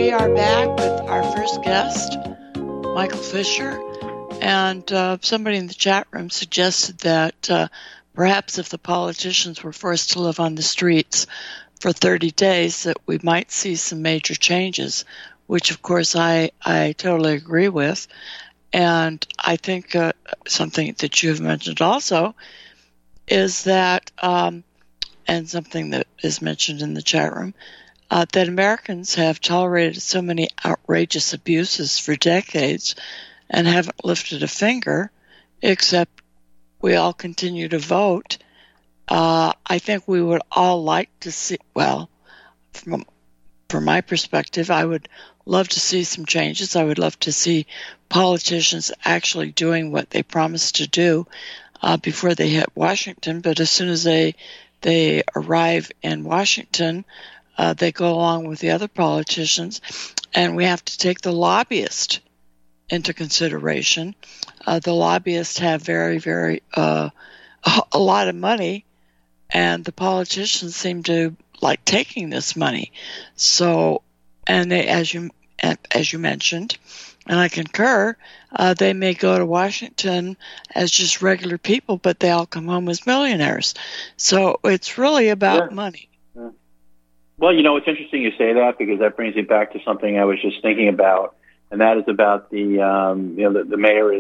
we are back with our first guest, Michael Fisher, and somebody in the chat room suggested that perhaps if the politicians were forced to live on the streets for 30 days, that we might see some major changes, which of course I totally agree with. And I think something that you've mentioned also is that, and something that is mentioned in the chat room, that Americans have tolerated so many outrageous abuses for decades and haven't lifted a finger, except we all continue to vote. I think we would all like to see, well, from my perspective, I would love to see some changes. I would love to see politicians actually doing what they promised to do before they hit Washington. But as soon as they arrive in Washington, they go along with the other politicians, and we have to take the lobbyists into consideration. The lobbyists have very, very a lot of money, and the politicians seem to like taking this money. So, and they, as you mentioned, and I concur, they may go to Washington as just regular people, but they all come home as millionaires. So it's really about money. Well, you know, it's interesting you say that, because that brings me back to something I was just thinking about, and that is about the mayor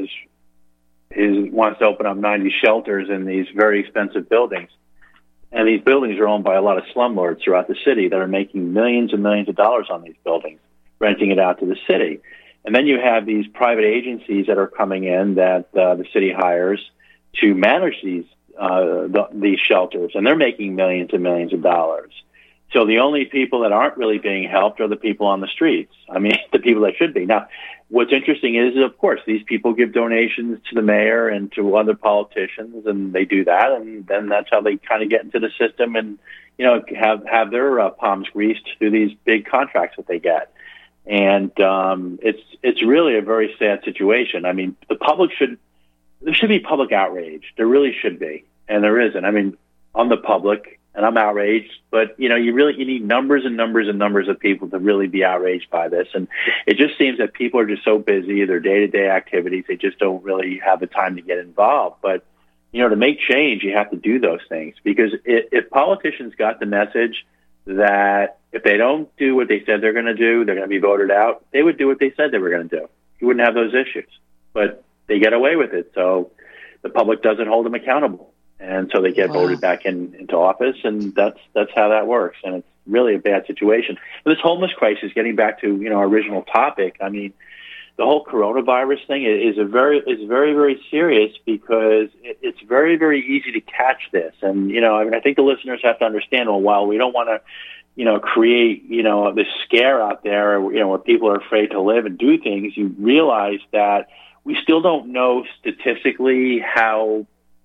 wants to open up 90 shelters in these very expensive buildings. And these buildings are owned by a lot of slumlords throughout the city that are making millions and millions of dollars on these buildings, renting it out to the city. And then you have these private agencies that are coming in that the city hires to manage these shelters, and they're making millions and millions of dollars. So the only people that aren't really being helped are the people on the streets. I mean, the people that should be. Now, what's interesting is, of course, these people give donations to the mayor and to other politicians, and they do that, and then that's how they kind of get into the system and, you know, have their palms greased through these big contracts that they get. And it's really a very sad situation. I mean, there should be public outrage. There really should be, and there isn't. I mean, I'm the public, and I'm outraged, but, you know, you need numbers and numbers and numbers of people to really be outraged by this. And it just seems that people are just so busy, their day-to-day activities, they just don't really have the time to get involved. But, you know, to make change, you have to do those things, because if politicians got the message that if they don't do what they said they're going to do, they're going to be voted out, they would do what they said they were going to do. You wouldn't have those issues. But they get away with it, so the public doesn't hold them accountable. And so they get voted back into office, and that's how that works. And it's really a bad situation. And this homeless crisis, getting back to, you know, our original topic, I mean, the whole coronavirus thing is very, very serious, because it's very, very easy to catch this. And, you know, I mean, I think the listeners have to understand, well, while we don't want to, you know, create, you know, this scare out there, you know, where people are afraid to live and do things, you realize that we still don't know statistically how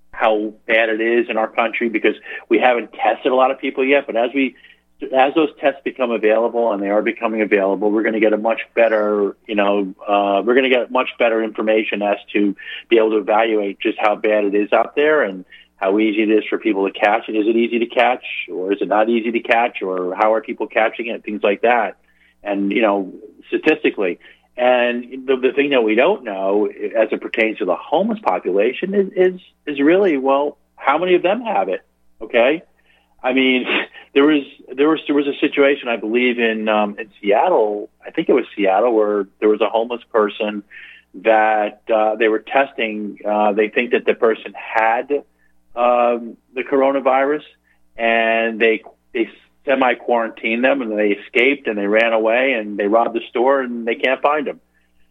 bad it is in our country, because we haven't tested a lot of people yet. But as those tests become available, and they are becoming available, we're going to get a much better, you know, we're going to get much better information as to be able to evaluate just how bad it is out there and how easy it is for people to catch it. Is it easy to catch, or is it not easy to catch, or how are people catching it? Things like that. And, you know, statistically. And the thing that we don't know, as it pertains to the homeless population, is really, well, how many of them have it? Okay, I mean, there was a situation, I believe, in Seattle. I think it was Seattle, where there was a homeless person that they were testing. They think that the person had the coronavirus, and they semi-quarantined them, and they escaped, and they ran away, and they robbed the store, and they can't find them.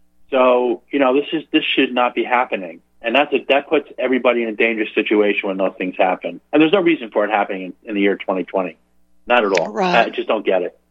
So, you know, this should not be happening. And that puts everybody in a dangerous situation when those things happen. And there's no reason for it happening in the year 2020. Not at all. Right. I just don't get it.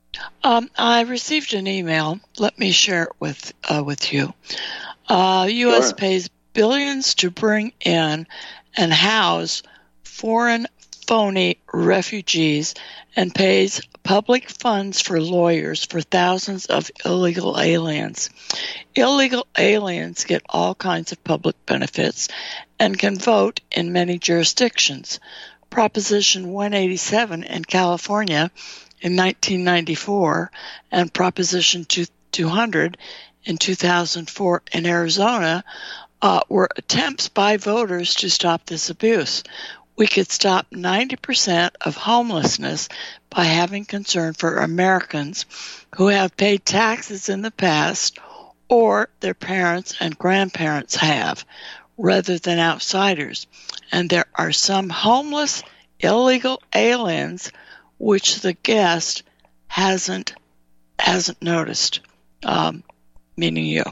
I received an email. Let me share it with you. U.S. pays billions to bring in and house foreign phony refugees, and pays public funds for lawyers for thousands of illegal aliens. Illegal aliens get all kinds of public benefits and can vote in many jurisdictions. Proposition 187 in California in 1994 and Proposition 200 in 2004 in Arizona were attempts by voters to stop this abuse. We could stop 90% of homelessness by having concern for Americans who have paid taxes in the past or their parents and grandparents have, rather than outsiders. And there are some homeless, illegal aliens which the guest hasn't noticed, meaning you.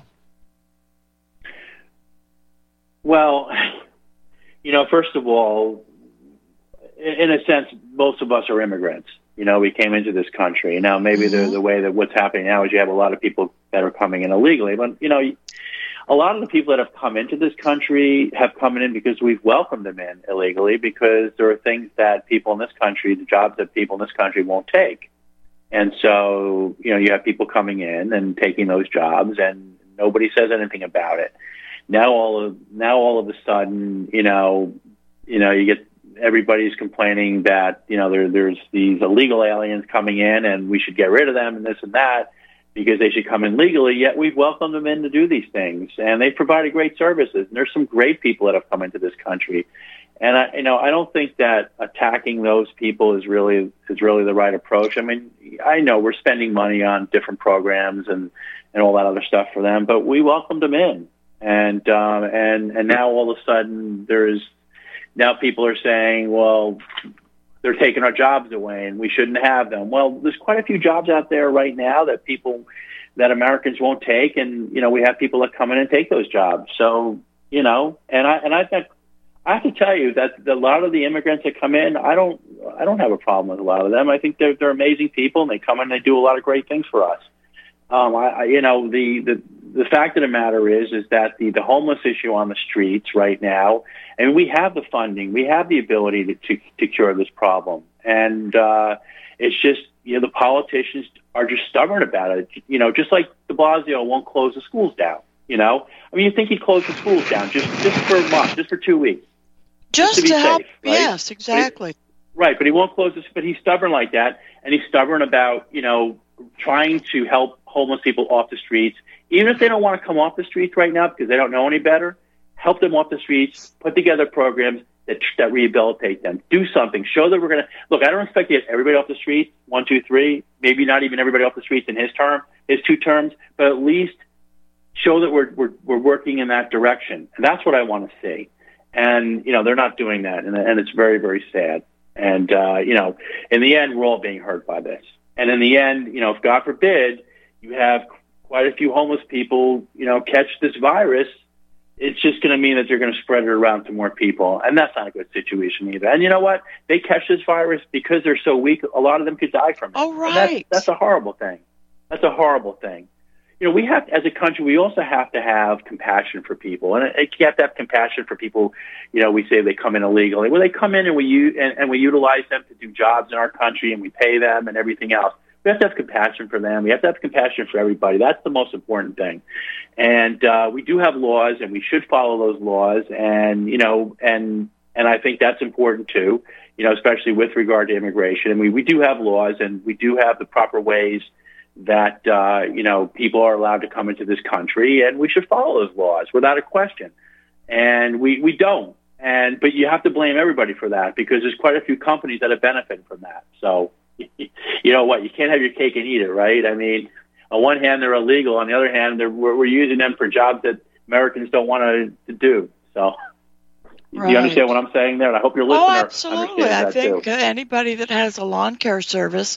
Well, first of all, in a sense, most of us are immigrants. We came into this country. Now, maybe the way that what's happening now is you have a lot of people that are coming in illegally. But, a lot of the people that have come into this country have come in because we've welcomed them in illegally, because there are things that people in this country, the jobs that people in this country won't take. And so, you have people coming in and taking those jobs, and nobody says anything about it. Now all of a sudden, you get everybody's complaining that there's these illegal aliens coming in and we should get rid of them and this and that because they should come in legally. Yet we've welcomed them in to do these things, and they've provided great services. And there's some great people that have come into this country, and I don't think that attacking those people is really the right approach. I mean, I know we're spending money on different programs and all that other stuff for them, but we welcomed them in. And now all of a sudden now people are saying, well, they're taking our jobs away and we shouldn't have them. Well, there's quite a few jobs out there right now that Americans won't take, and we have people that come in and take those jobs. So and I think I have to tell you that a lot of the immigrants that come in, I don't have a problem with a lot of them. I think they're amazing people, and they come in and they do a lot of great things for us. The fact of the matter is that the homeless issue on the streets right now, and we have the funding, we have the ability to cure this problem, and it's just the politicians are just stubborn about it. Just like De Blasio won't close the schools down. I mean, you think he'd close the schools down just for a month, just for 2 weeks, just to help. Safe, right? Yes, exactly. But he won't close this. But he's stubborn like that, and he's stubborn about trying to help homeless people off the streets. Even if they don't want to come off the streets right now because they don't know any better, help them off the streets, put together programs that rehabilitate them. Do something. Show that we're going to – look, I don't expect to get everybody off the streets, 1, 2, 3, maybe not even everybody off the streets in his 2 terms, but at least show that we're working in that direction. And that's what I want to see. And, they're not doing that, and it's very, very sad. And, in the end, we're all being hurt by this. And in the end, if God forbid you have quite a few homeless people, catch this virus, it's just going to mean that they're going to spread it around to more people. And that's not a good situation either. And you know what? They catch this virus because they're so weak, a lot of them could die from it. Oh, right. That's a horrible thing. That's a horrible thing. We have, as a country, we also have to have compassion for people. And you have to have compassion for people, we say they come in illegally. Well, they come in and we utilize them to do jobs in our country, and we pay them and everything else. We have to have compassion for them. We have to have compassion for everybody. That's the most important thing. And we do have laws, and we should follow those laws. And and I think that's important too. Especially with regard to immigration. And we do have laws, and we do have the proper ways that people are allowed to come into this country, and we should follow those laws without a question. And we don't. But you have to blame everybody for that, because there's quite a few companies that have benefited from that. So. You know what? You can't have your cake and eat it, right? I mean, on one hand, they're illegal. On the other hand, we're using them for jobs that Americans don't want to do. So, right. You understand what I'm saying there? And I hope your listener absolutely. understands that I think too. Anybody that has a lawn care service,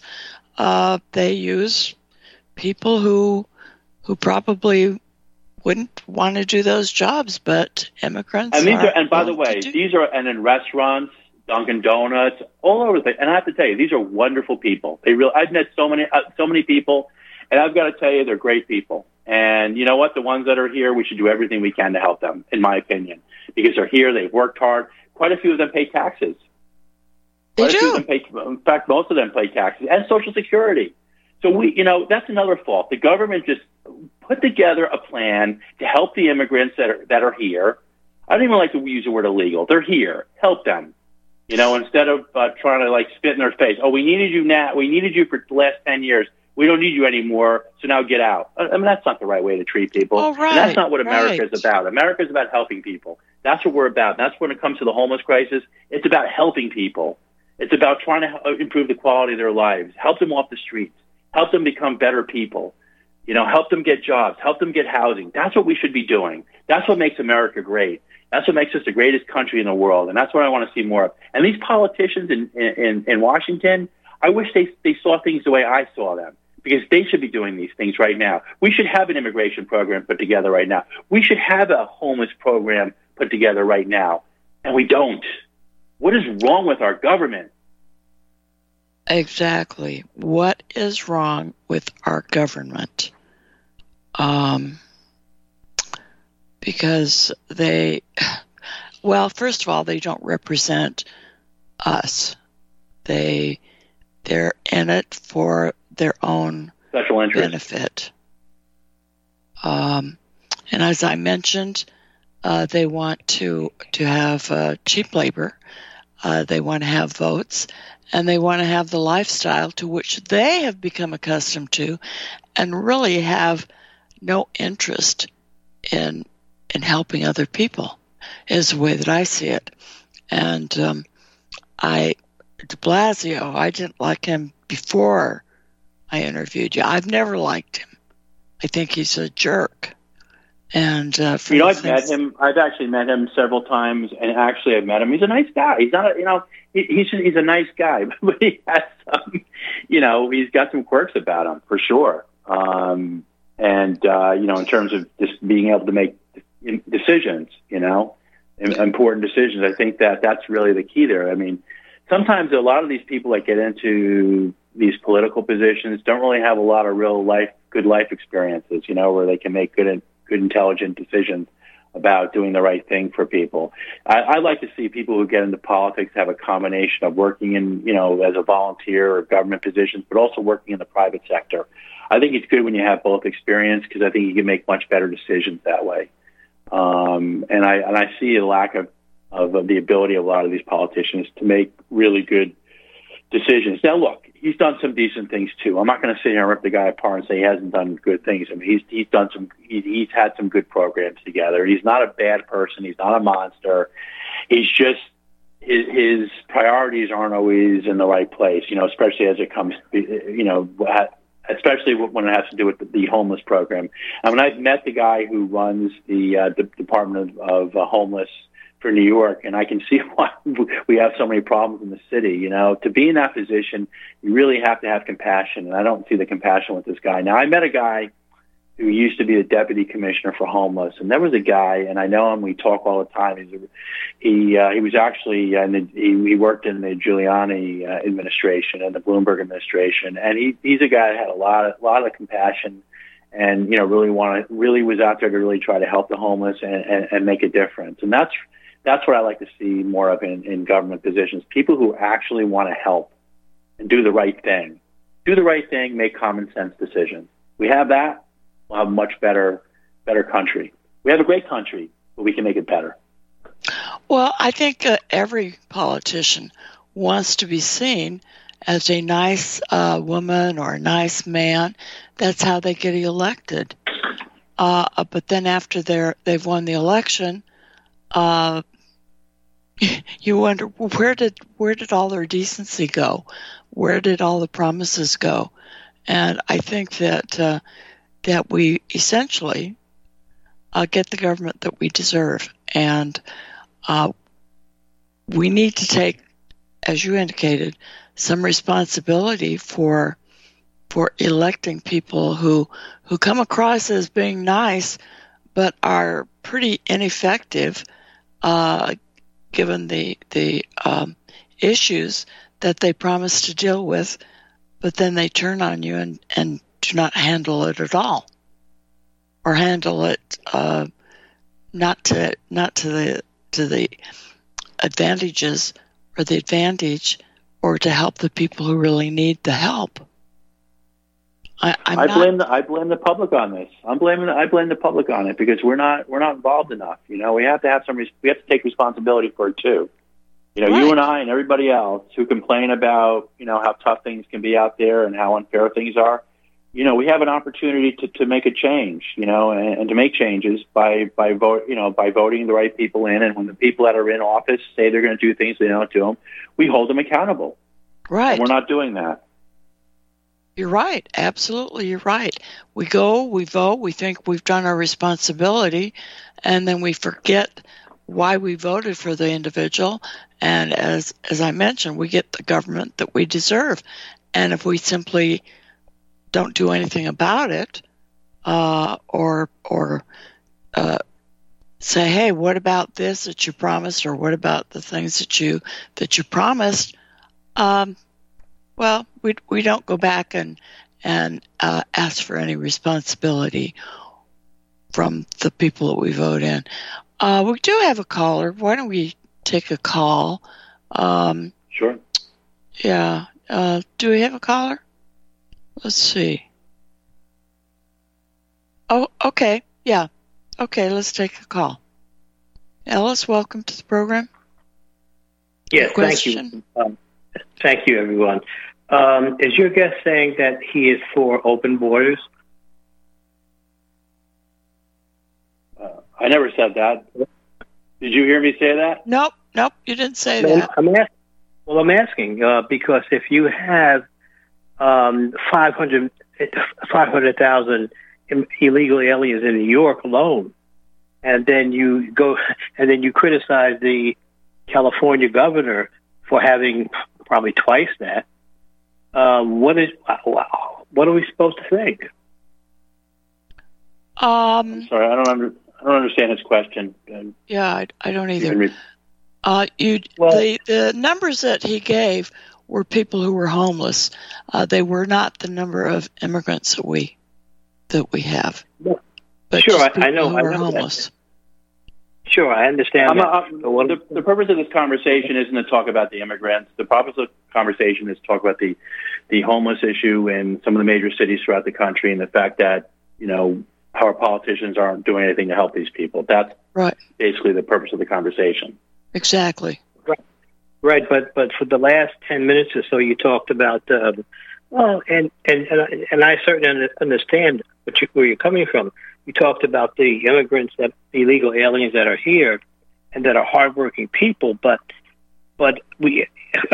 they use people who probably wouldn't want to do those jobs, but immigrants. And by the way, these are in restaurants, Dunkin' Donuts, all over the place. And I have to tell you, these are wonderful people. I've met so many people, and I've got to tell you, they're great people. And you know what? The ones that are here, we should do everything we can to help them, in my opinion, because they're here. They've worked hard. Quite a few of them pay taxes. They do. In fact, most of them pay taxes and Social Security. So that's another fault. The government just put together a plan to help the immigrants that are here. I don't even like to use the word illegal. They're here. Help them. Instead of trying to like spit in their face. Oh, we needed you now. We needed you for the last 10 years. We don't need you anymore. So now get out. I mean, that's not the right way to treat people. Oh, right, and that's not what America right. is about. America is about helping people. That's what we're about. That's when it comes to the homeless crisis. It's about helping people. It's about trying to improve the quality of their lives, help them off the streets, help them become better people, help them get jobs, help them get housing. That's what we should be doing. That's what makes America great. That's what makes us the greatest country in the world, and that's what I want to see more of. And these politicians in Washington, I wish they saw things the way I saw them, because they should be doing these things right now. We should have an immigration program put together right now. We should have a homeless program put together right now, and we don't. What is wrong with our government? Exactly. What is wrong with our government? Because first of all, they don't represent us. They're in it for their own special interest benefit. And as I mentioned, they want to have cheap labor. They want to have votes, and they want to have the lifestyle to which they have become accustomed to, and really have no interest in helping other people, is the way that I see it. And de Blasio, I didn't like him before I interviewed you. I've never liked him. I think he's a jerk. And I've met him. I've actually met him several times, and actually I've met him. He's a nice guy. He's not, he's a nice guy, but he has some, he's got some quirks about him for sure. In terms of just being able to make decisions, important decisions. I think that's really the key there. I mean, sometimes a lot of these people that get into these political positions don't really have a lot of good life experiences, where they can make good, intelligent decisions about doing the right thing for people. I like to see people who get into politics have a combination of working in, as a volunteer or government positions, but also working in the private sector. I think it's good when you have both experience, because I think you can make much better decisions that way. And I see a lack of the ability of a lot of these politicians to make really good decisions. Now, look, he's done some decent things too. I'm not going to sit here and rip the guy apart and say he hasn't done good things. I mean, he's had some good programs together. He's not a bad person. He's not a monster. He's just his priorities aren't always in the right place. Especially as it comes, especially when it has to do with the homeless program. I mean, I've met the guy who runs the Department of Homeless for New York, and I can see why we have so many problems in the city. To be in that position, you really have to have compassion, and I don't see the compassion with this guy. Now, I met a guy who used to be the deputy commissioner for homeless, and there was a guy, and I know him. We talk all the time. He was actually he worked in the Giuliani administration and the Bloomberg administration, and he's a guy that had a lot of compassion, and really was out there to really try to help the homeless and make a difference. And that's what I like to see more of in government positions. People who actually want to help and do the right thing. Do the right thing, make common sense decisions. We have that, we'll have a much better country. We have a great country, but we can make it better. Well, I think every politician wants to be seen as a nice woman or a nice man. That's how they get elected. But then after they've won the election, you wonder, where did all their decency go? Where did all the promises go? And I think that we essentially get the government that we deserve, and we need to take, as you indicated, some responsibility for electing people who come across as being nice, but are pretty ineffective, given the issues that they promise to deal with, but then they turn on you and do not handle it at all, or handle it not to the advantages or the advantage, or to help the people who really need the help. I blame the public on this. I blame the public on it, because we're not involved enough. We have to have we have to take responsibility for it too. You know, you and I and everybody else who complain about, you know, how tough things can be out there and how unfair things are, you know, we have an opportunity to make a change, you know, and to make changes by voting the right people in. And when the people that are in office say they're going to do things, they don't do them, we hold them accountable. Right. And we're not doing that. You're right. Absolutely, you're right. We go, we vote, we think we've done our responsibility, and then we forget why we voted for the individual. And as I mentioned, we get the government that we deserve. And if we simply don't do anything about it, or say, hey, what about this that you promised, or what about the things that you promised? Well, we don't go back and ask for any responsibility from the people that we vote in. We do have a caller. Why don't we take a call? Sure. Yeah. Do we have a caller? Let's see. Oh, okay. Yeah. Okay, let's take a call. Ellis, welcome to the program. Yes, thank you. Thank you, everyone. Is your guest saying that he is for open borders? I never said that. Did you hear me say that? Nope, you didn't say that. I'm asking because if you have 500,000 illegal aliens in New York alone, and then you criticize the California governor for having probably twice that, what are we supposed to think? I'm sorry, I don't understand his question. Yeah, I don't either. The numbers that he gave were people who were homeless. They were not the number of immigrants that we have. But sure, I know. Who are homeless. That. Sure, I understand. The purpose of this conversation isn't to talk about the immigrants. The purpose of the conversation is to talk about the homeless issue in some of the major cities throughout the country, and the fact that, you know, our politicians aren't doing anything to help these people. That's right. Basically the purpose of the conversation. Exactly. Right, but for the last 10 minutes or so, you talked about and I certainly understand where you're coming from. You talked about the immigrants, the illegal aliens that are here, and that are hardworking people. But with De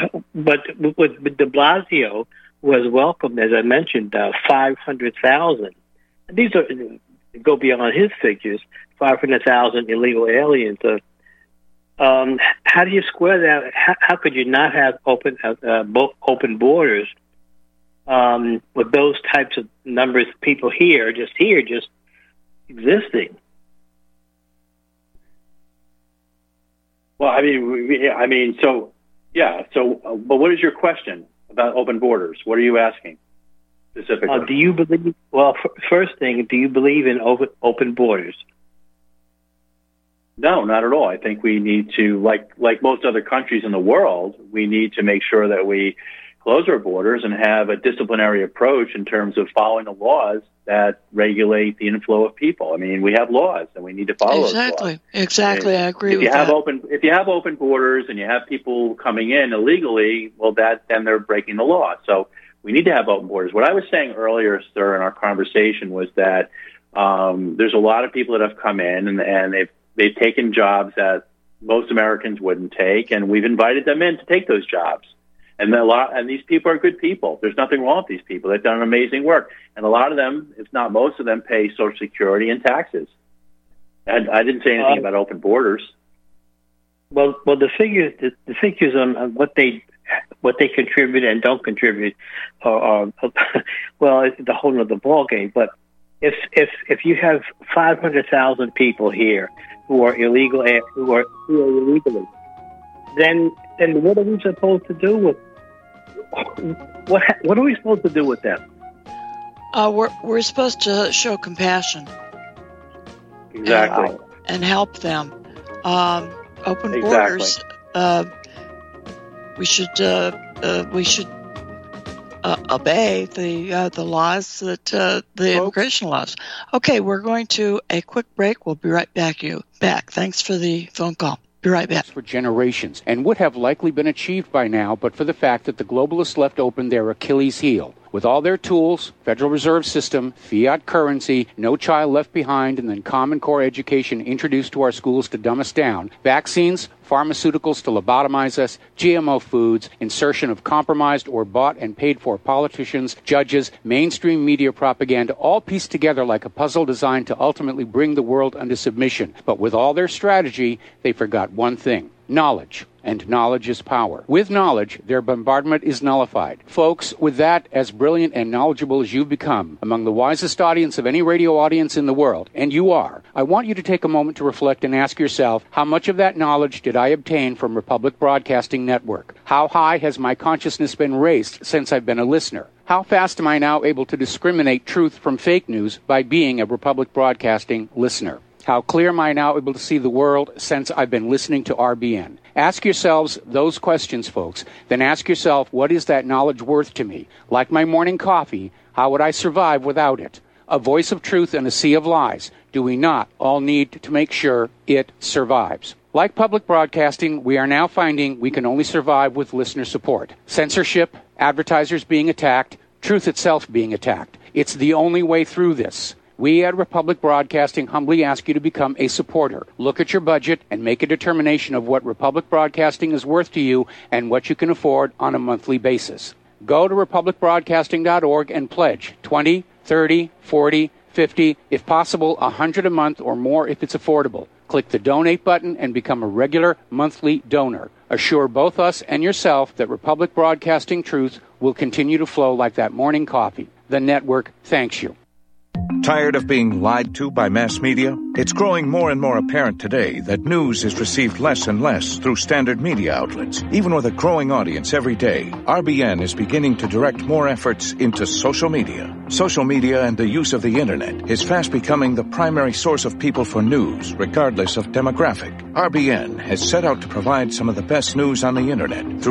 Blasio was welcomed, as I mentioned, 500,000. These go beyond his figures. 500,000 illegal aliens. How do you square that? How could you not have open borders with those types of numbers of people here, just existing? Well, but what is your question about open borders? What are you asking specifically? Do you believe? Well, first thing, do you believe in open borders? No, not at all. I think we need to, like most other countries in the world, we need to make sure that we close our borders and have a disciplinary approach in terms of following the laws that regulate the inflow of people. I mean, we have laws and we need to follow those laws. Exactly. I agree with that. that. If you have open borders and you have people coming in illegally, well, then they're breaking the law. So we need to have open borders. What I was saying earlier, sir, in our conversation was that there's a lot of people that have come in and they've taken jobs that most Americans wouldn't take, and we've invited them in to take those jobs. And these people are good people. There's nothing wrong with these people. They've done amazing work. And a lot of them, if not most of them, pay Social Security and taxes. And I didn't say anything about open borders. Well, the figures on what they contribute and don't contribute are well, it's the whole other ball game. But if you have 500,000 people here who are illegal, who are illegally, then what are we supposed to do with? What are we supposed to do with them? We're supposed to show compassion. Exactly. And help them. Open borders. We should obey the laws that the immigration laws. Okay, we're going to a quick break. We'll be right back. Thanks for the phone call. Be right back. For generations, and would have likely been achieved by now but for the fact that the globalists left open their Achilles heel. With all their tools, Federal Reserve System, fiat currency, no child left behind, and then Common Core education introduced to our schools to dumb us down, vaccines, pharmaceuticals to lobotomize us, GMO foods, insertion of compromised or bought and paid for politicians, judges, mainstream media propaganda, all pieced together like a puzzle designed to ultimately bring the world under submission. But with all their strategy, they forgot one thing: knowledge. And knowledge is power. With knowledge, their bombardment is nullified. Folks, with that, as brilliant and knowledgeable as you've become, among the wisest audience of any radio audience in the world, and you are, I want you to take a moment to reflect and ask yourself, how much of that knowledge did I obtain from Republic Broadcasting Network? How high has my consciousness been raised since I've been a listener? How fast am I now able to discriminate truth from fake news by being a Republic Broadcasting listener? How clear am I now able to see the world since I've been listening to RBN? Ask yourselves those questions, folks. Then ask yourself, what is that knowledge worth to me? Like my morning coffee, how would I survive without it? A voice of truth in a sea of lies. Do we not all need to make sure it survives? Like public broadcasting, we are now finding we can only survive with listener support. Censorship, advertisers being attacked, truth itself being attacked. It's the only way through this. We at Republic Broadcasting humbly ask you to become a supporter. Look at your budget and make a determination of what Republic Broadcasting is worth to you and what you can afford on a monthly basis. Go to republicbroadcasting.org and pledge $20, $30, $40, $50, if possible, $100 a month or more if it's affordable. Click the donate button and become a regular monthly donor. Assure both us and yourself that Republic Broadcasting truth will continue to flow like that morning coffee. The network thanks you. Tired of being lied to by mass media? It's growing more and more apparent today that news is received less and less through standard media outlets. Even with a growing audience every day, RBN is beginning to direct more efforts into social media. Social media and the use of the internet is fast becoming the primary source of people for news, regardless of demographic. RBN has set out to provide some of the best news on the internet through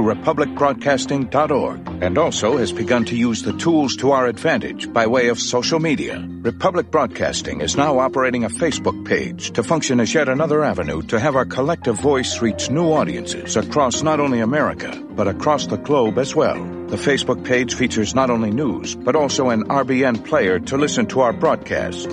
republicbroadcasting.org, and also has begun to use the tools to our advantage by way of social media. Republic Broadcasting is now operating a Facebook page to function as yet another avenue to have our collective voice reach new audiences across not only America, but across the globe as well. The Facebook page features not only news, but also an RBN player to listen to our broadcast.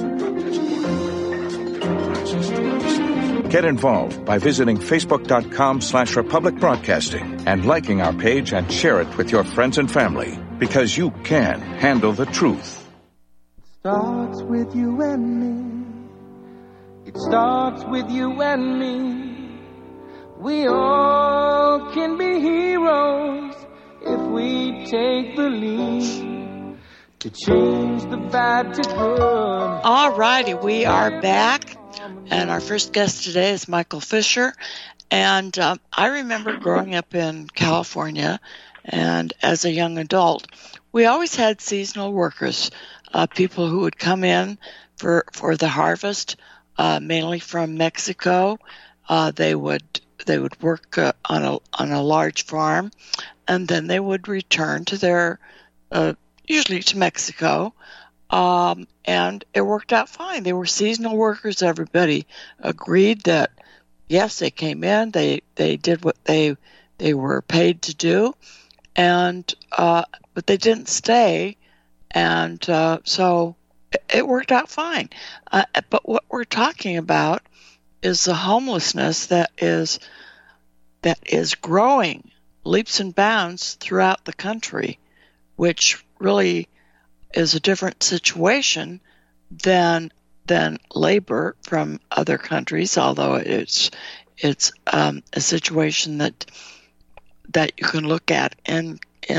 Get involved by visiting facebook.com/Republic Broadcasting and liking our page and share it with your friends and family, because you can handle the truth. Starts with you and me. It starts with you and me. We all can be heroes if we take the lead to change the bad to good. All righty, we are back, and our first guest today is Michael Fisher. And I remember growing up in California, and as a young adult, we always had seasonal workers. People who would come in for the harvest, mainly from Mexico. They would work on a large farm, and then they would return to their usually to Mexico, and it worked out fine. They were seasonal workers. Everybody agreed that yes, they came in, they did what they were paid to do, and but they didn't stay. And so it worked out fine. But what we're talking about is the homelessness that is growing leaps and bounds throughout the country, which really is a different situation than labor from other countries. Although it's a situation that you can look at in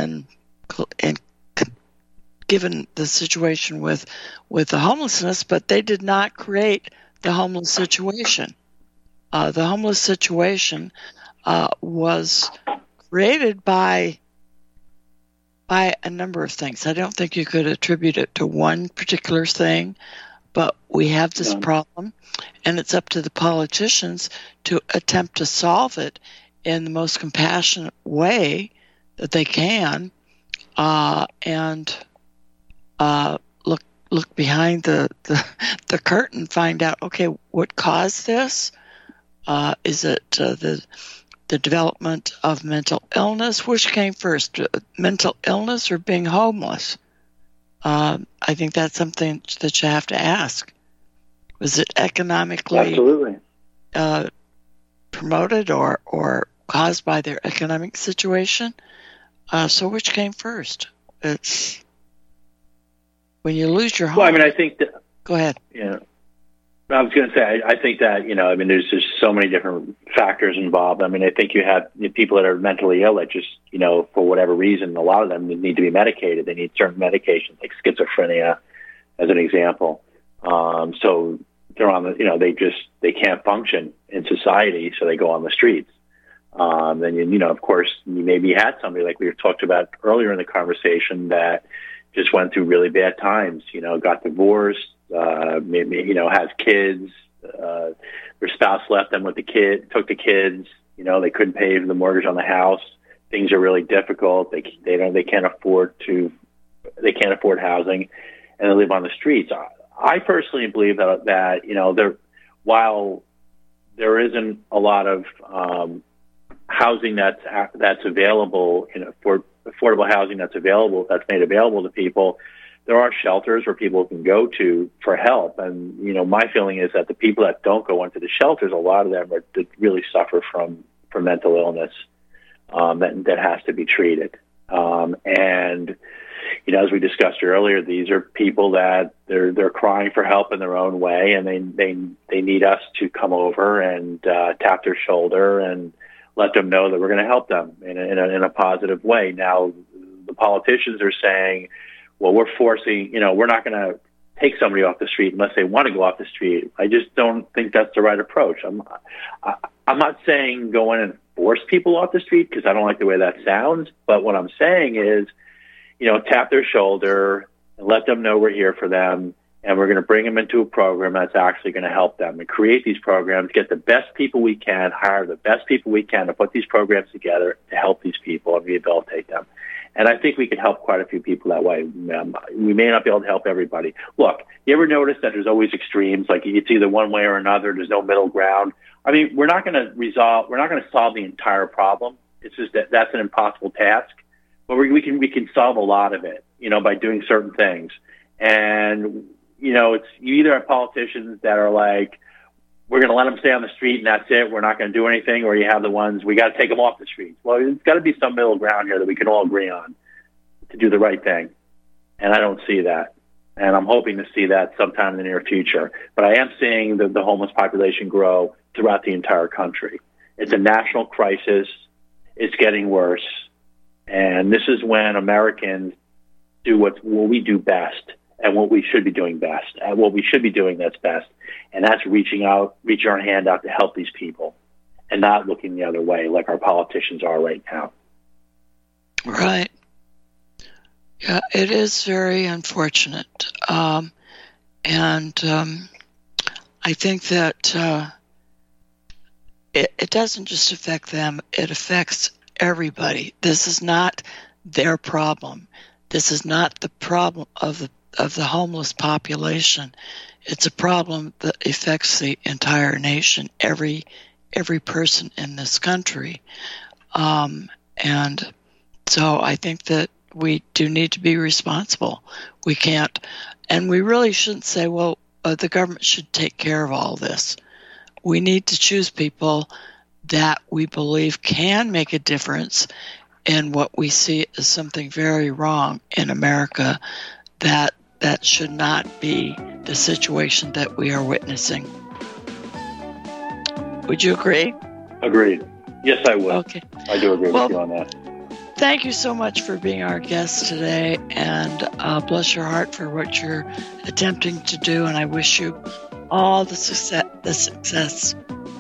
given the situation with the homelessness, but they did not create the homeless situation. The homeless situation was created by a number of things. I don't think you could attribute it to one particular thing, but we have this problem, and it's up to the politicians to attempt to solve it in the most compassionate way that they can, and look behind the curtain, find out, okay, what caused this? Is it the development of mental illness? Which came first, mental illness or being homeless? I think that's something that you have to ask. Was it economically Absolutely. Promoted or caused by their economic situation? So which came first? It's when you lose your home. Well, I mean, I think that. Go ahead. Yeah. I was going to say, I think that, there's just so many different factors involved. I mean, I think you have people that are mentally ill that just, for whatever reason, a lot of them need to be medicated. They need certain medications, like schizophrenia, as an example. So they're on the, they can't function in society, so they go on the streets. Then, of course, you maybe had somebody like we talked about earlier in the conversation that just went through really bad times, got divorced, maybe, has kids, their spouse left them with took the kids, they couldn't pay the mortgage on the house. Things are really difficult. They can't afford housing, and they live on the streets. I personally believe that while there isn't a lot of housing that's available, affordable housing that's made available to people, there are shelters where people can go to for help. And, my feeling is that the people that don't go into the shelters, a lot of them really suffer from mental illness that has to be treated. And, as we discussed earlier, these are people that they're crying for help in their own way, and they need us to come over and tap their shoulder and let them know that we're going to help them in a positive way. Now, the politicians are saying, well, we're not going to take somebody off the street unless they want to go off the street. I just don't think that's the right approach. I'm not saying go in and force people off the street, because I don't like the way that sounds. But what I'm saying is, tap their shoulder and let them know we're here for them, and we're going to bring them into a program that's actually going to help them, and create these programs, get the best people we can, hire the best people we can to put these programs together to help these people and rehabilitate them. And I think we could help quite a few people that way. We may not be able to help everybody. Look, you ever notice that there's always extremes? Like, it's either one way or another. There's no middle ground. I mean, we're not going to solve the entire problem. It's just that's an impossible task. But we can solve a lot of it, by doing certain things. And, it's you either have politicians that are like, we're going to let them stay on the street and that's it, we're not going to do anything, or you have the ones, we got to take them off the streets. Well, there's got to be some middle ground here that we can all agree on to do the right thing. And I don't see that. And I'm hoping to see that sometime in the near future. But I am seeing the homeless population grow throughout the entire country. It's a national crisis. It's getting worse. And this is when Americans do what we do best, and what we should be doing best, and what we should be doing that's best. And that's reaching our hand out to help these people, and not looking the other way like our politicians are right now. Right. Yeah, it is very unfortunate. I think that it doesn't just affect them, it affects everybody. This is not their problem. This is not the problem of the homeless population. It's a problem that affects the entire nation, every person in this country. And so I think that we do need to be responsible. We can't, and we really shouldn't say, well, the government should take care of all this. We need to choose people that we believe can make a difference in what we see as something very wrong in America, that should not be the situation that we are witnessing. Would you agree? Agreed. Yes, I would. Okay. I do agree with you on that. Thank you so much for being our guest today, and bless your heart for what you're attempting to do, and I wish you all the success.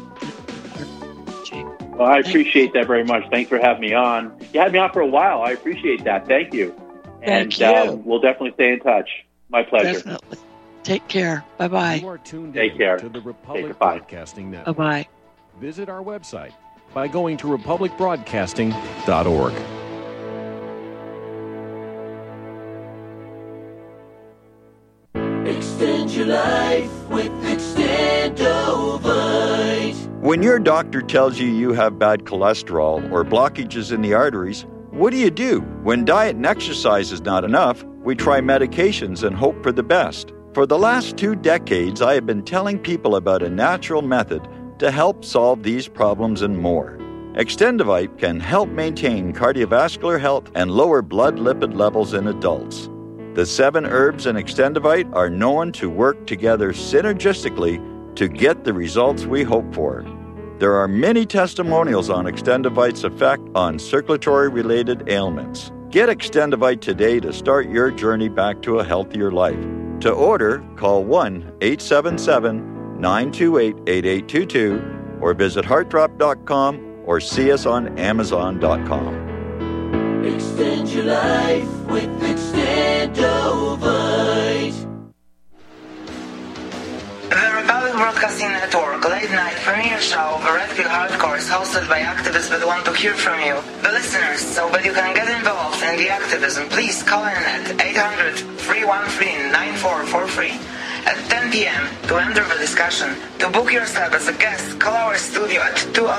Well, I appreciate that very much. Thanks for having me on. You had me on for a while. I appreciate that. Thank you. Thank you. We'll definitely stay in touch. My pleasure. Definitely. Take care. Bye-bye. You are tuned Take in care. to the Republic Take care. Broadcasting Network. Bye-bye. Visit our website by going to republicbroadcasting.org. Extend your life with Extendovite. When your doctor tells you you have bad cholesterol or blockages in the arteries, what do? When diet and exercise is not enough, we try medications and hope for the best. For the last 2 decades, I have been telling people about a natural method to help solve these problems and more. Extendivite can help maintain cardiovascular health and lower blood lipid levels in adults. The 7 herbs in Extendivite are known to work together synergistically to get the results we hope for. There are many testimonials on Extendivite's effect on circulatory-related ailments. Get Extendivite today to start your journey back to a healthier life. To order, call 1-877-928-8822 or visit heartdrop.com or see us on Amazon.com. Extend your life with Extendovite. The Republic Broadcasting Network late night premiere show of Red Pill Hardcore is hosted by activists that want to hear from you, the listeners. So that you can get involved in the activism, please call in at 800-313-9443 at 10 p.m. to enter the discussion. To book yourself as a guest, call our studio at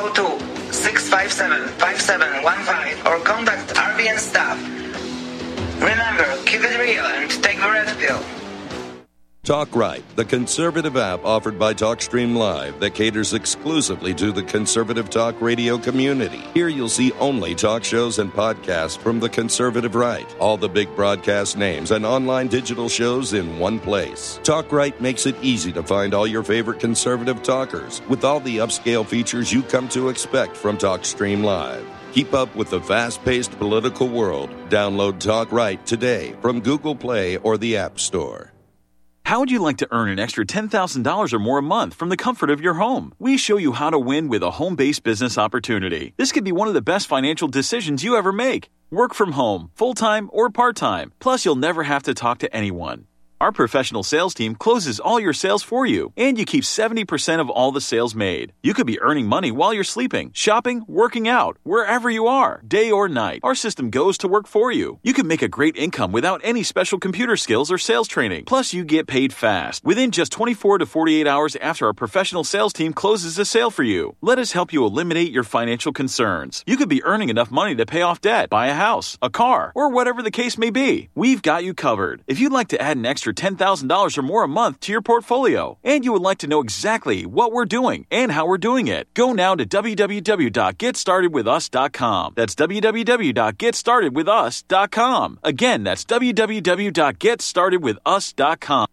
202-657-5715 or contact RBN staff. Remember, keep it real and take the red pill. Talk Right, the conservative app offered by TalkStream Live that caters exclusively to the conservative talk radio community. Here you'll see only talk shows and podcasts from the conservative right. All the big broadcast names and online digital shows in one place. Talk Right makes it easy to find all your favorite conservative talkers with all the upscale features you come to expect from TalkStream Live. Keep up with the fast-paced political world. Download Talk Right today from Google Play or the App Store. How would you like to earn an extra $10,000 or more a month from the comfort of your home? We show you how to win with a home-based business opportunity. This could be one of the best financial decisions you ever make. Work from home, full-time or part-time. Plus, you'll never have to talk to anyone. Our professional sales team closes all your sales for you, and you keep 70% of all the sales made. You could be earning money while you're sleeping, shopping, working out, wherever you are, day or night. Our system goes to work for you. You can make a great income without any special computer skills or sales training. Plus, you get paid fast, within just 24 to 48 hours after our professional sales team closes a sale for you. Let us help you eliminate your financial concerns. You could be earning enough money to pay off debt, buy a house, a car, or whatever the case may be. We've got you covered. If you'd like to add an extra $10,000 or more a month to your portfolio, and you would like to know exactly what we're doing and how we're doing it, go now to www.getstartedwithus.com. That's www.getstartedwithus.com. Again, that's www.getstartedwithus.com.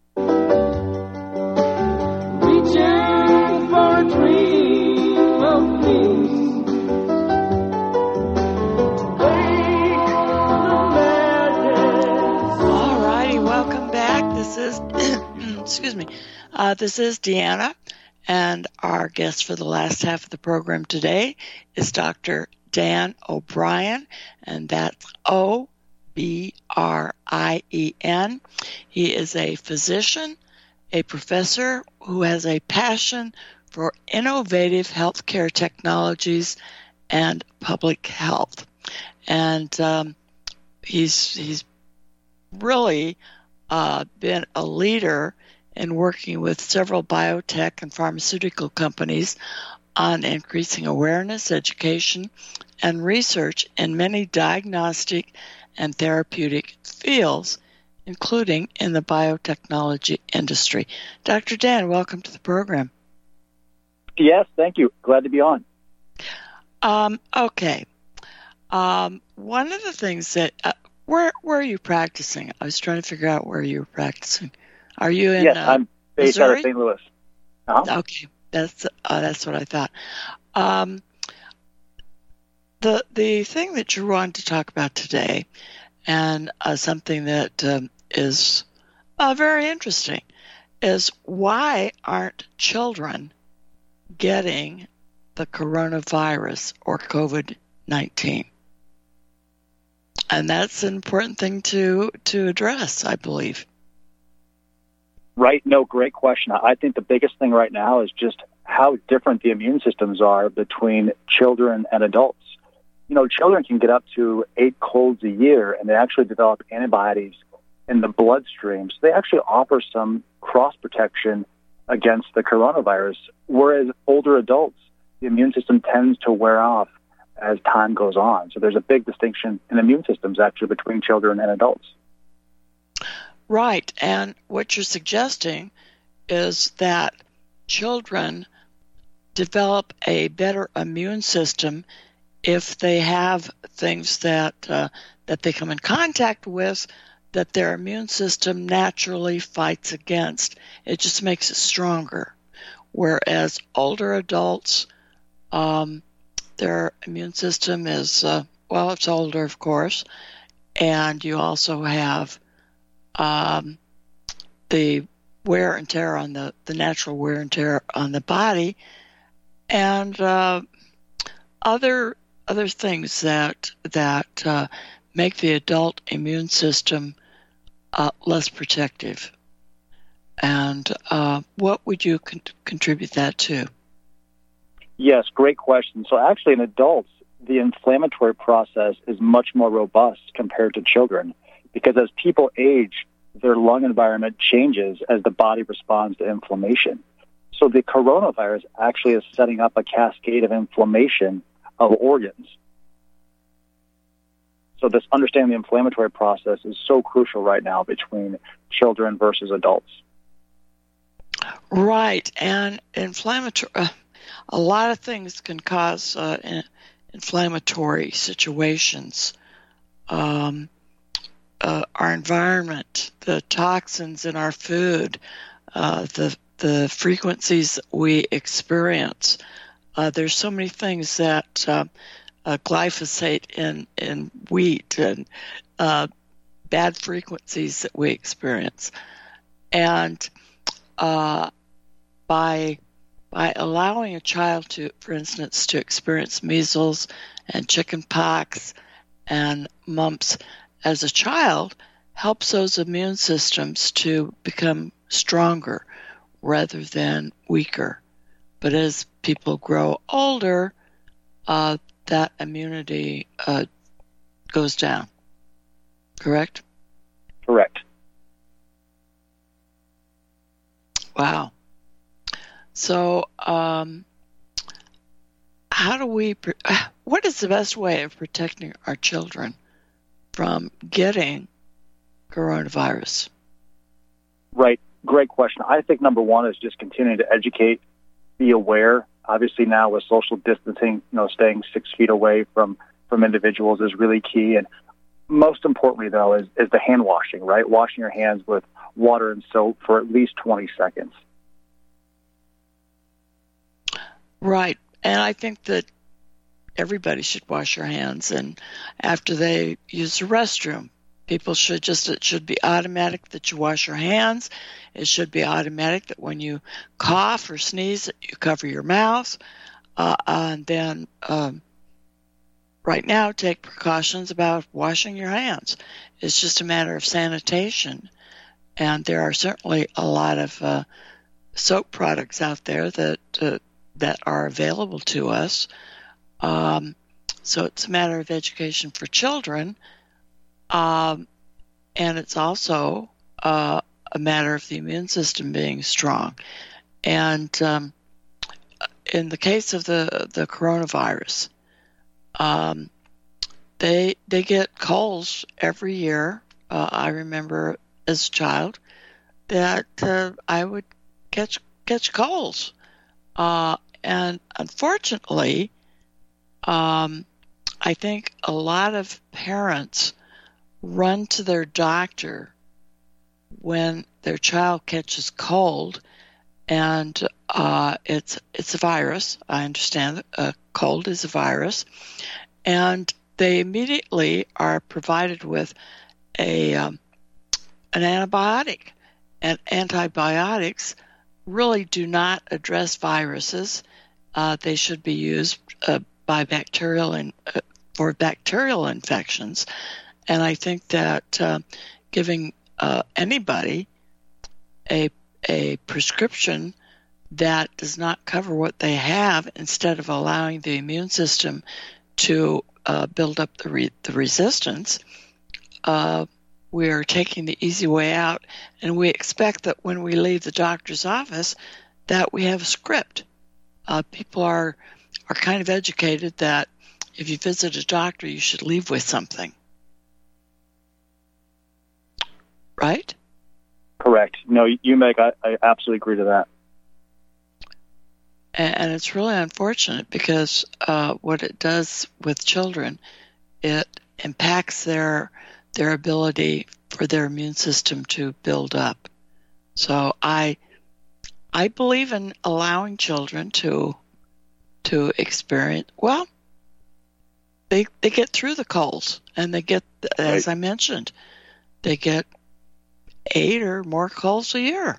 Reaching for a dream of peace. Welcome back. This is, excuse me, this is Deanna, and our guest for the last half of the program today is Dr. Dan O'Brien, and that's O-B-R-I-E-N. He is a physician, a professor who has a passion for innovative healthcare technologies and public health. And he's really been a leader in working with several biotech and pharmaceutical companies on increasing awareness, education, and research in many diagnostic and therapeutic fields, including in the biotechnology industry. Dr. Dan, welcome to the program. Yes, thank you. Glad to be on. Okay. One of the things that... Where are you practicing? I was trying to figure out where you were practicing. Are you in? Yes, I'm based Missouri? out of St. Louis. Uh-huh. Okay, that's what I thought. The thing that you wanted to talk about today, and something that is very interesting, is why aren't children getting the coronavirus or COVID-19? And that's an important thing to address, I believe. Right. No, great question. I think the biggest thing right now is just how different the immune systems are between children and adults. You know, children can get up to 8 colds a year, and they actually develop antibodies in the bloodstream. So they actually offer some cross protection against the coronavirus, whereas older adults the immune system tends to wear off as time goes on. So there's a big distinction in immune systems actually between children and adults. Right, and what you're suggesting is that children develop a better immune system if they have things that they come in contact with that their immune system naturally fights against. It just makes it stronger. Whereas older adults, their immune system is, it's older, of course, and you also have the wear and tear on the natural wear and tear on the body, and other things that make the adult immune system less protective. And what would you contribute that to? Yes, great question. So actually in adults, the inflammatory process is much more robust compared to children, because as people age, their lung environment changes as the body responds to inflammation. So the coronavirus actually is setting up a cascade of inflammation of organs. So this understanding the inflammatory process is so crucial right now between children versus adults. Right, and inflammatory, a lot of things can cause inflammatory situations. Our environment, the toxins in our food, the frequencies that we experience. There's so many things that glyphosate in wheat and bad frequencies that we experience. And by allowing a child to, for instance, to experience measles and chicken pox and mumps as a child, helps those immune systems to become stronger rather than weaker. But as people grow older, that immunity goes down. Correct? Correct. Wow. So, what is the best way of protecting our children from getting coronavirus? Right. Great question. I think number one is just continuing to educate, be aware. Obviously now with social distancing, staying 6 feet away from individuals is really key. And most importantly, though, is the hand washing, right? Washing your hands with water and soap for at least 20 seconds. Right. And I think that everybody should wash their hands, and after they use the restroom, it should be automatic that you wash your hands. It should be automatic that when you cough or sneeze, that you cover your mouth. And then right now, take precautions about washing your hands. It's just a matter of sanitation. And there are certainly a lot of soap products out there that are available to us. So it's a matter of education for children. And it's also a matter of the immune system being strong. And in the case of the coronavirus, they get colds every year. I remember as a child that I would catch colds. And unfortunately, I think a lot of parents run to their doctor when their child catches cold, and it's a virus. I understand that cold is a virus, and they immediately are provided with an antibiotic, and antibiotics really do not address viruses. They should be used by for bacterial infections. And I think that giving anybody a prescription that does not cover what they have, instead of allowing the immune system to build up the resistance, we are taking the easy way out, and we expect that when we leave the doctor's office that we have a script. People are are kind of educated that if you visit a doctor, you should leave with something. Right? Correct. No, I absolutely agree to that. And it's really unfortunate because what it does with children, it impacts their ability for their immune system to build up. So I believe in allowing children to experience, well, they get through the colds, and they get, as I mentioned, they get 8 or more colds a year.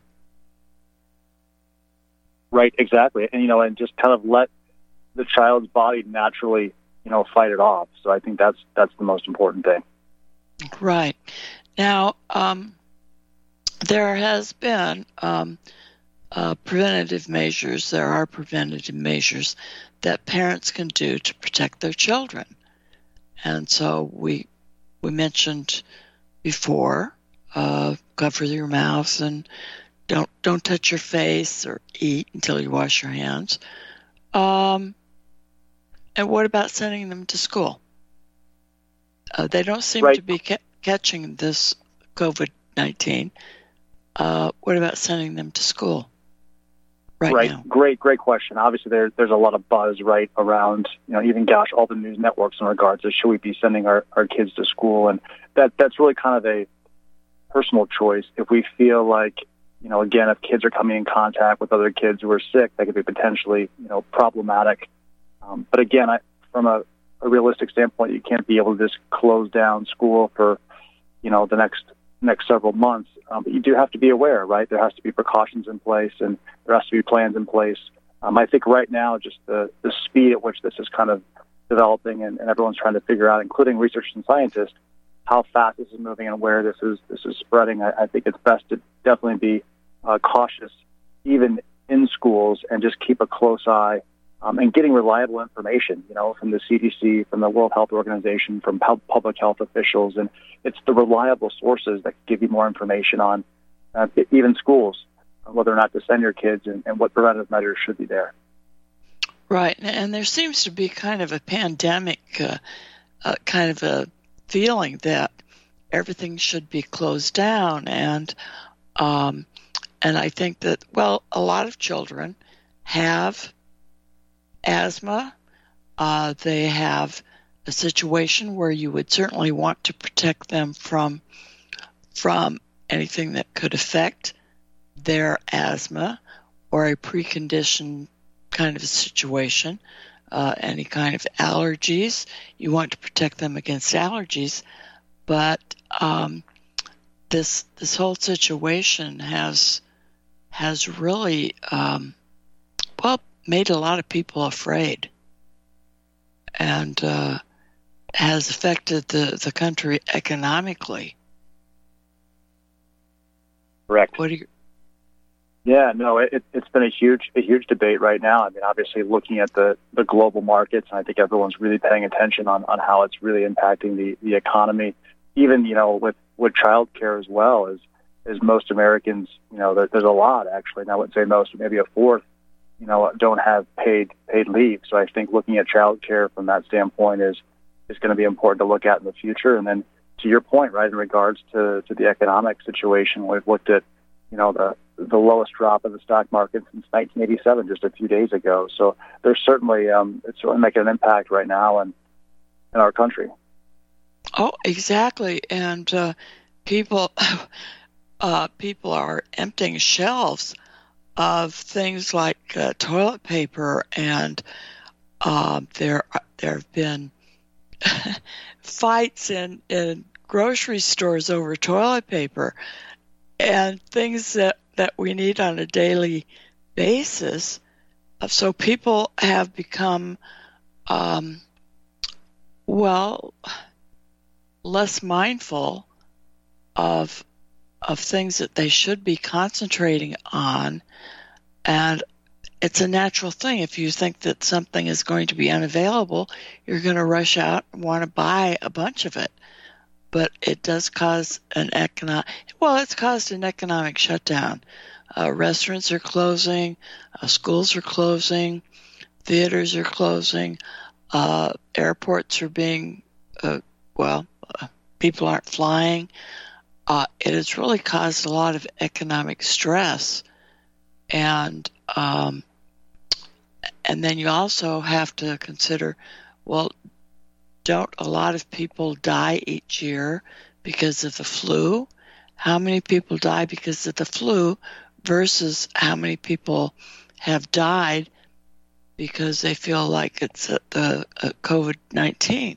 Right, exactly. And, and just kind of let the child's body naturally, fight it off. So I think that's the most important thing. Right. Now, there has been preventative measures. There are preventative measures that parents can do to protect their children. And so we mentioned before, cover your mouth and don't touch your face or eat until you wash your hands. And what about sending them to school? They don't seem to be catching this COVID-19. What about sending them to school right now? Great question. Obviously, there's a lot of buzz right around, even all the news networks in regards to should we be sending our kids to school, and that's really kind of a personal choice. If we feel like, again, if kids are coming in contact with other kids who are sick, that could be potentially, problematic. But again, from a realistic standpoint, you can't be able to just close down school for, the next several months. But you do have to be aware, right? There has to be precautions in place, and there has to be plans in place. I think right now, just the speed at which this is kind of developing, and everyone's trying to figure out, including researchers and scientists, how fast this is moving and where this is spreading. I think it's best to definitely be cautious, even in schools, and just keep a close eye and getting reliable information, from the CDC, from the World Health Organization, from public health officials. And it's the reliable sources that give you more information on even schools, whether or not to send your kids and what preventative measures should be there. Right. And there seems to be kind of a pandemic, kind of a feeling that everything should be closed down. And I think that, a lot of children have asthma. They have a situation where you would certainly want to protect them from anything that could affect their asthma or a preconditioned kind of a situation, any kind of allergies. You want to protect them against allergies, but this whole situation has really made a lot of people afraid, and has affected the country economically. Correct. What do you? Yeah, no, it's been a huge debate right now. I mean, obviously looking at the global markets, and I think everyone's really paying attention on how it's really impacting the economy. Even, with childcare as well, as most Americans, there's a lot actually, and I wouldn't say most, maybe a fourth, don't have paid leave. So I think looking at childcare from that standpoint is going to be important to look at in the future. And then to your point, right, in regards to the economic situation, we've looked at, the lowest drop of the stock market since 1987, just a few days ago. So there's certainly, it's really making an impact right now in our country. Oh, exactly. And people are emptying shelves of things like toilet paper, and there have been fights in grocery stores over toilet paper and things that we need on a daily basis. So people have become, less mindful of things that they should be concentrating on. And it's a natural thing. If you think that something is going to be unavailable, you're going to rush out and want to buy a bunch of it. But it does cause it's caused an economic shutdown. Restaurants are closing, schools are closing. theaters are closing, airports are being, people aren't flying. It has really caused a lot of economic stress. And then you also have to consider, well, don't a lot of people die each year because of the flu? How many people die because of the flu versus how many people have died because they feel like it's the COVID-19?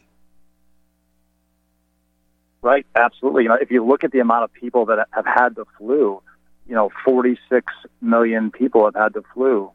Right, absolutely. If you look at the amount of people that have had the flu, 46 million people have had the flu,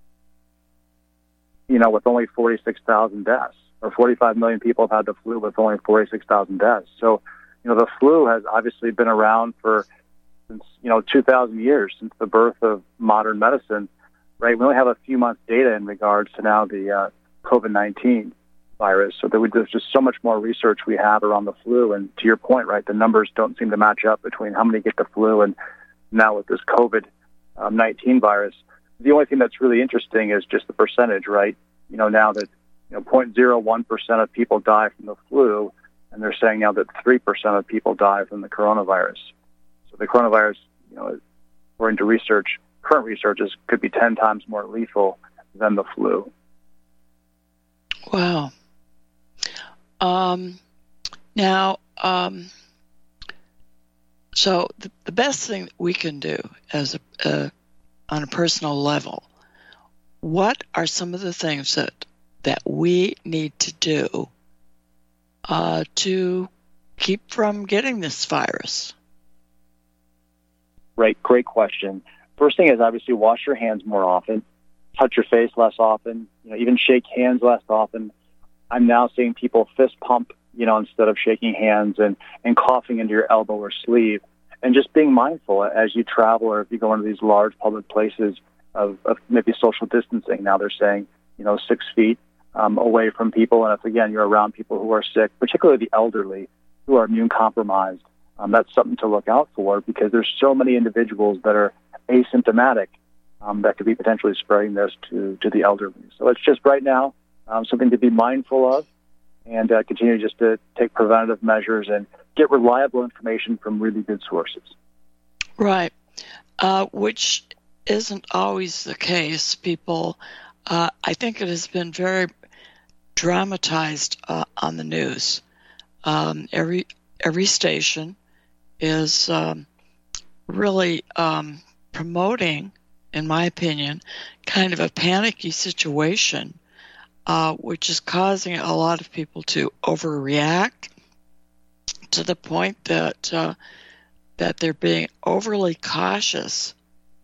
with only 46,000 deaths, or 45 million people have had the flu with only 46,000 deaths. So, the flu has obviously been around since 2,000 years, since the birth of modern medicine, right? We only have a few months data in regards to now the COVID-19 virus. So there's just so much more research we have around the flu. And to your point, right, the numbers don't seem to match up between how many get the flu and now with this COVID-19 virus. The only thing that's really interesting is just the percentage, right? Now that 0.01% of people die from the flu, and they're saying now that 3% of people die from the coronavirus. So the coronavirus, according to current research, could be 10 times more lethal than the flu. Wow. So the best thing that we can do as on a personal level, what are some of the things that we need to do to keep from getting this virus? Right, great question. First thing is obviously wash your hands more often, touch your face less often, even shake hands less often. I'm now seeing people fist pump, instead of shaking hands and coughing into your elbow or sleeve, and just being mindful as you travel or if you go into these large public places of maybe social distancing. Now they're saying, 6 feet away from people. And if, again, you're around people who are sick, particularly the elderly who are immune compromised, that's something to look out for because there's so many individuals that are asymptomatic that could be potentially spreading this to the elderly. So it's just right now something to be mindful of and continue just to take preventative measures and get reliable information from really good sources. Right, which isn't always the case. People, I think it has been very dramatized on the news. Every station is really promoting, in my opinion, kind of a panicky situation, which is causing a lot of people to overreact to the point that they're being overly cautious.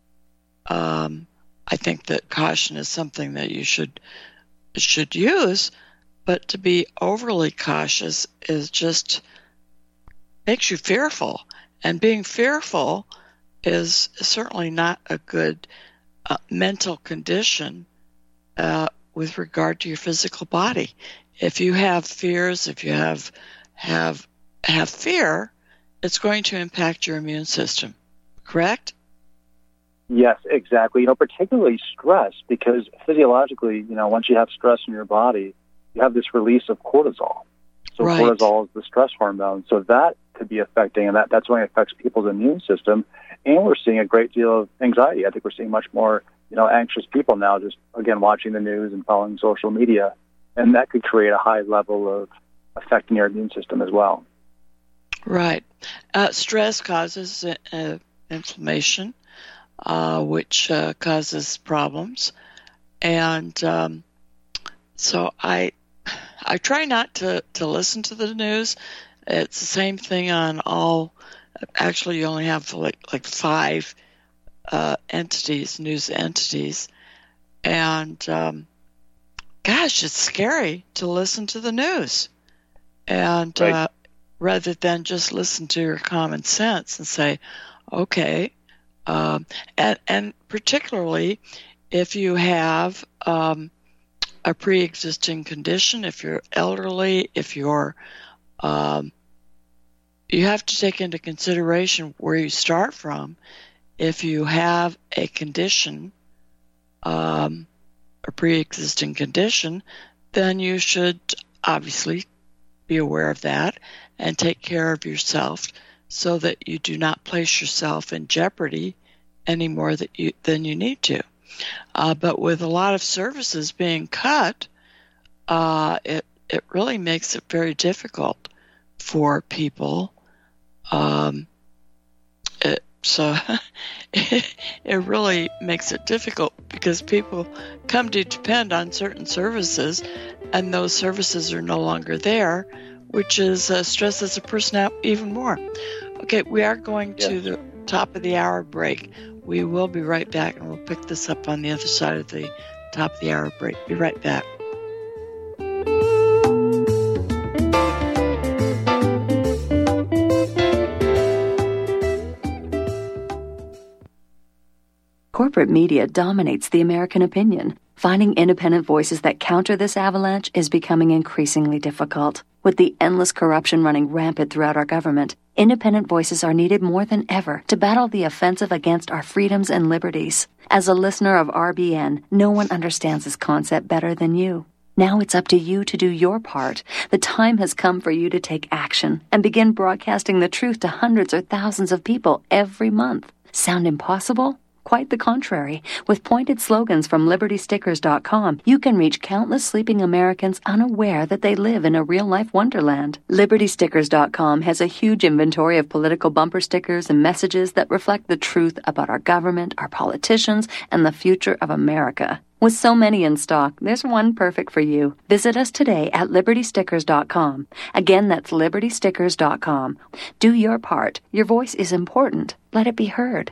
I think that caution is something that you should use, but to be overly cautious is just makes you fearful, and being fearful is certainly not a good mental condition with regard to your physical body. If you have fears, if you have fear, it's going to impact your immune system, correct? Yes, exactly. Particularly stress, because physiologically, once you have stress in your body, you have this release of cortisol. So right. Cortisol is the stress hormone. So that could be affecting, and that's when it affects people's immune system. And we're seeing a great deal of anxiety. I think we're seeing much more, anxious people now, just, again, watching the news and following social media. And that could create a high level of affecting your immune system as well. Right. Stress causes inflammation, which causes problems. And so I try not to listen to the news. It's the same thing on all. Actually, you only have like 5 news entities, and gosh, it's scary to listen to the news, and right. Rather than just listen to your common sense and say, okay, and particularly if you have a pre-existing condition, if you're elderly, if you're you have to take into consideration where you start from. If you have a condition, a pre-existing condition, then you should obviously be aware of that and take care of yourself so that you do not place yourself in jeopardy any more than you need to. But with a lot of services being cut, it really makes it very difficult for people. It really makes it difficult because people come to depend on certain services, and those services are no longer there, which stresses a person out even more. Okay, we are going to the top of the hour break. We will be right back, and we'll pick this up on the other side of the top of the hour break. Be right back. Corporate media dominates the American opinion. Finding independent voices that counter this avalanche is becoming increasingly difficult. With the endless corruption running rampant throughout our government, independent voices are needed more than ever to battle the offensive against our freedoms and liberties. As a listener of RBN, no one understands this concept better than you. Now it's up to you to do your part. The time has come for you to take action and begin broadcasting the truth to hundreds or thousands of people every month. Sound impossible? Quite the contrary. With pointed slogans from LibertyStickers.com, you can reach countless sleeping Americans unaware that they live in a real-life wonderland. LibertyStickers.com has a huge inventory of political bumper stickers and messages that reflect the truth about our government, our politicians, and the future of America. With so many in stock, there's one perfect for you. Visit us today at LibertyStickers.com. Again, that's LibertyStickers.com. Do your part. Your voice is important. Let it be heard.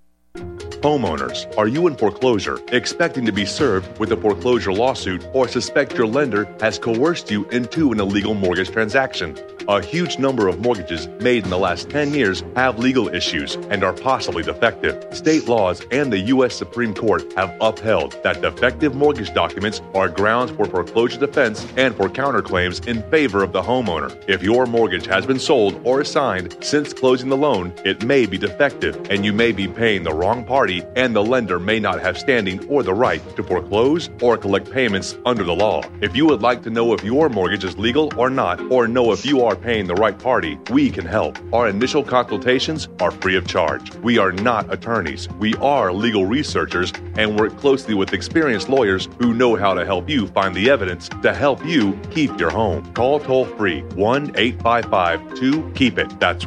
Homeowners, are you in foreclosure, expecting to be served with a foreclosure lawsuit, or suspect your lender has coerced you into an illegal mortgage transaction? A huge number of mortgages made in the last 10 years have legal issues and are possibly defective. State laws and the U.S. Supreme Court have upheld that defective mortgage documents are grounds for foreclosure defense and for counterclaims in favor of the homeowner. If your mortgage has been sold or assigned since closing the loan, it may be defective and you may be paying the wrong party, and the lender may not have standing or the right to foreclose or collect payments under the law. If you would like to know if your mortgage is legal or not, or know if you are paying the right party, we can help. Our initial consultations are free of charge. We are not attorneys. We are legal researchers and work closely with experienced lawyers who know how to help you find the evidence to help you keep your home. Call toll-free 1-855-2-KEEP-IT. That's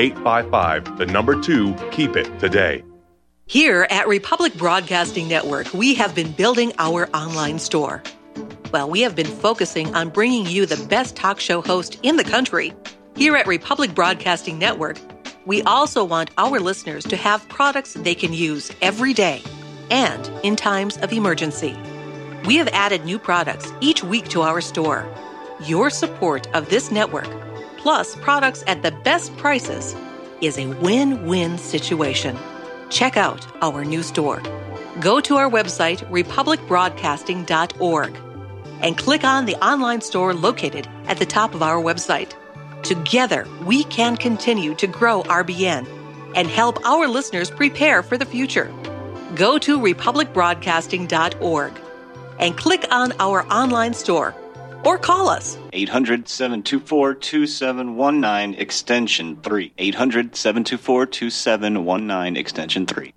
1-855-2-KEEP-IT today. Here at Republic Broadcasting Network, we have been building our online store. Well, we have been focusing on bringing you the best talk show host in the country. Here at Republic Broadcasting Network, we also want our listeners to have products they can use every day and in times of emergency. We have added new products each week to our store. Your support of this network, plus products at the best prices, is a win-win situation. Check out our new store. Go to our website, republicbroadcasting.org, and click on the online store located at the top of our website. Together, we can continue to grow RBN and help our listeners prepare for the future. Go to republicbroadcasting.org and click on our online store or call us. 800-724-2719, extension 3. 800-724-2719, extension 3.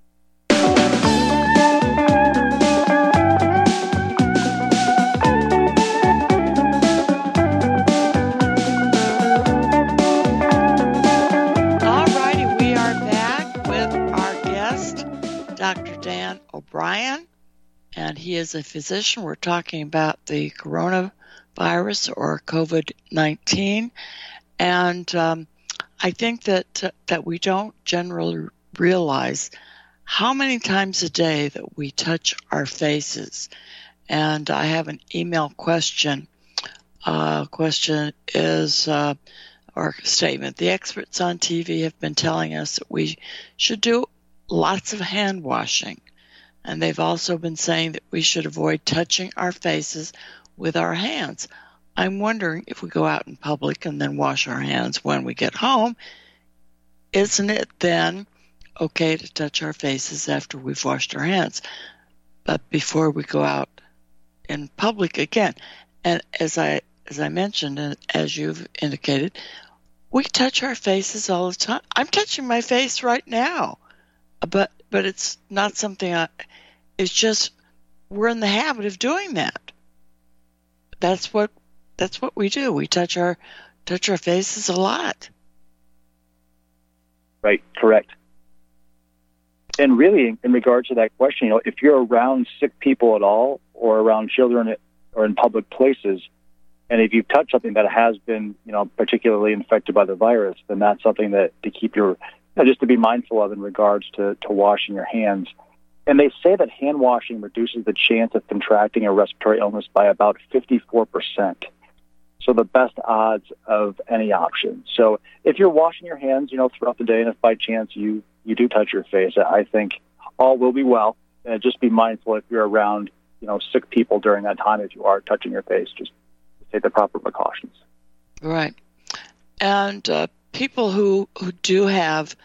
Alrighty, we are back with our guest, Dr. Dan O'Brien, and he is a physician. We're talking about the coronavirus or COVID-19, and I think that we don't generally realize how many times a day that we touch our faces. And I have an email question. Question is, or statement: the experts on TV have been telling us that we should do lots of hand washing, and they've also been saying that we should avoid touching our faces with our hands. I'm wondering, if we go out in public and then wash our hands when we get home, isn't it then okay to touch our faces after we've washed our hands? But before we go out in public again. And as I mentioned, and as you've indicated, we touch our faces all the time. I'm touching my face right now, but it's not something it's just we're in the habit of doing that. That's what we do. We touch our faces a lot. Right, correct. And really, in regards to that question, if you're around sick people at all, or around children, or in public places, and if you've touched something that has been, particularly infected by the virus, then that's something that to keep just to be mindful of in regards to washing your hands. And they say that hand washing reduces the chance of contracting a respiratory illness by about 54%. So the best odds of any option. So if you're washing your hands, throughout the day, and if by chance you do touch your face, I think all will be well. And just be mindful if you're around, sick people during that time. If you are touching your face, just take the proper precautions. Right. And people who do have,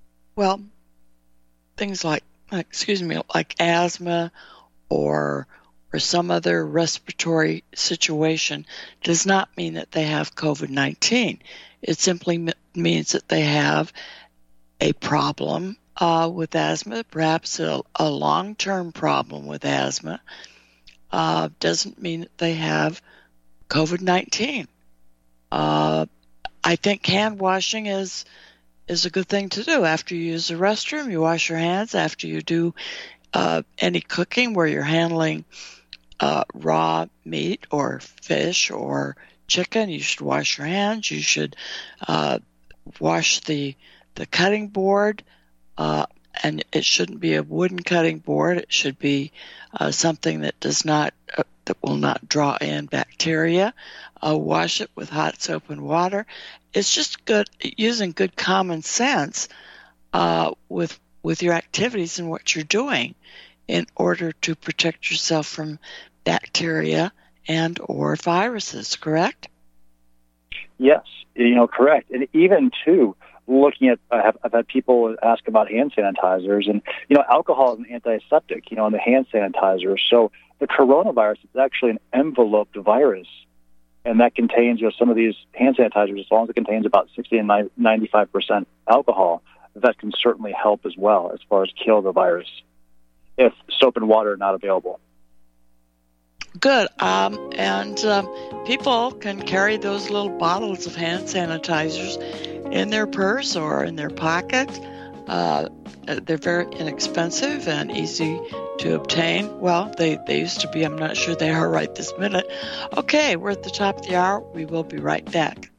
things like asthma or some other respiratory situation does not mean that they have COVID-19. It simply means that they have a problem with asthma, perhaps a long-term problem with asthma. Doesn't mean that they have COVID-19. I think hand washing is a good thing to do. After you use the restroom, you wash your hands. After you do any cooking where you're handling raw meat or fish or chicken, you should wash your hands. You should wash the cutting board, and it shouldn't be a wooden cutting board. It should be something that that will not draw in bacteria. Wash it with hot soap and water. It's just good using good common sense with your activities and what you're doing in order to protect yourself from bacteria and or viruses, correct? Yes, correct. And even, too, looking at, I've had people ask about hand sanitizers, and, alcohol is an antiseptic, in the hand sanitizer. So the coronavirus is actually an enveloped virus, and that contains, some of these hand sanitizers, as long as it contains about 60 and 95% alcohol, that can certainly help as well as far as kill the virus if soap and water are not available. Good. And people can carry those little bottles of hand sanitizers in their purse or in their pocket. They're very inexpensive and easy to obtain. Well, they used to be. I'm not sure they are right this minute. Okay, we're at the top of the hour. We will be right back.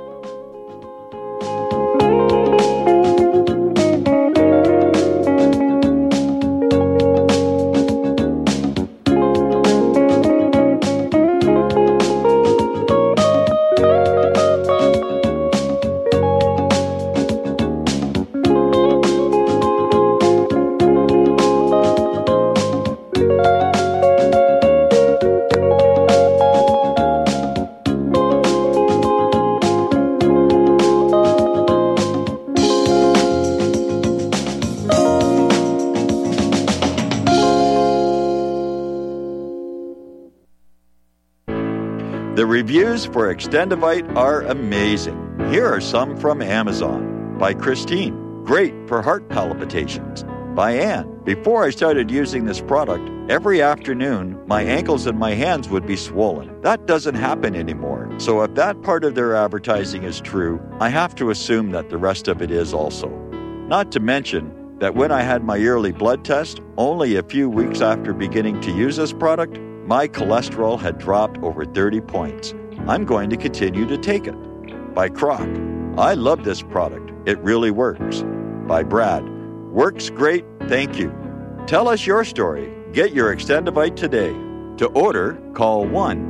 The reviews for Extendivite are amazing. Here are some from Amazon. By Christine, great for heart palpitations. By Anne, before I started using this product, every afternoon my ankles and my hands would be swollen. That doesn't happen anymore. So if that part of their advertising is true, I have to assume that the rest of it is also. Not to mention that when I had my yearly blood test, only a few weeks after beginning to use this product, my cholesterol had dropped over 30 points. I'm going to continue to take it. By Croc, I love this product. It really works. By Brad, works great, thank you. Tell us your story. Get your Extendivite today. To order, call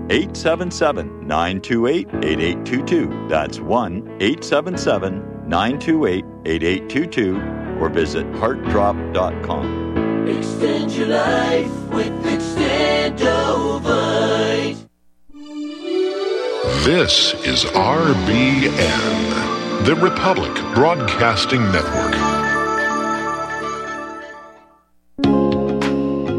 1-877-928-8822. That's 1-877-928-8822. Or visit heartdrop.com. Extend your life with Extendovite. This is RBN, the Republic Broadcasting Network.